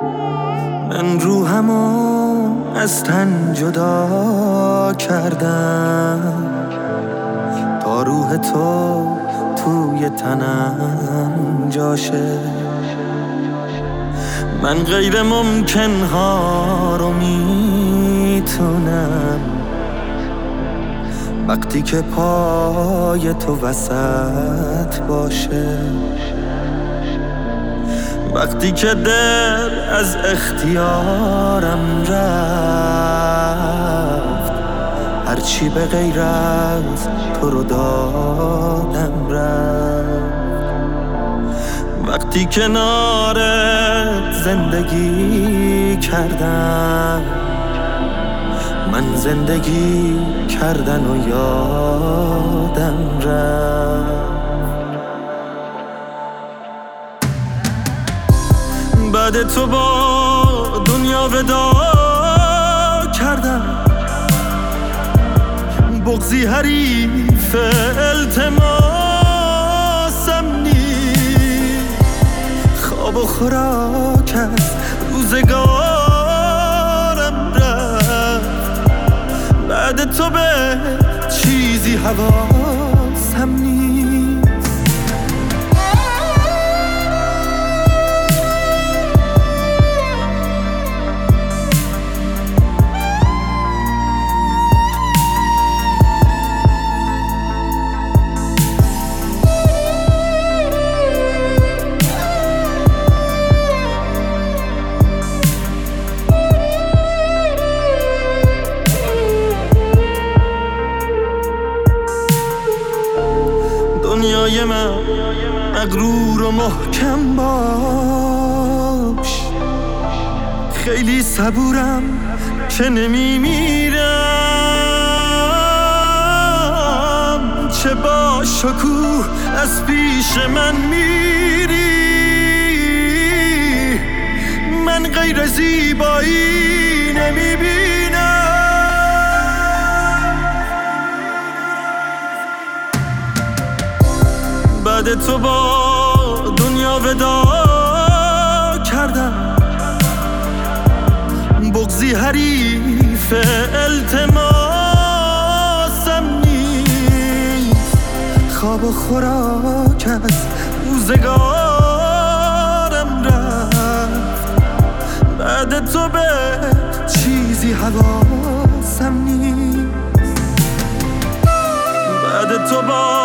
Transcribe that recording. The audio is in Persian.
من روحمو از تن جدا کردم تا روح تو توی تنم جاشه. من غیر ممکن ها رو میتونم وقتی که پای تو وسط باشه. وقتی که دل از اختیارم رفت هرچی به غیر از تو رو دادم رفت. وقتی کنارت زندگی کردم من زندگی کردن و یادم رفت. بعد تو با دنیا ودا کردم، بغضی حریف التماسم نیست. خواب و خوراک از روزگارم رفت. بعد تو به چیزی حواسم نیست. دنیای من مغرور و محکم باش، خیلی صبورم که نمیمیرم. چه با شکوه از پیش من میری، من غیر زیبایی نمیبینم. بعد تو با دنیا ودا کردم، بغضی حریف التماسم نیست. خواب و خوراک از روزگارم رفت. بعد تو به چیزی حواسم نیست. بعد تو با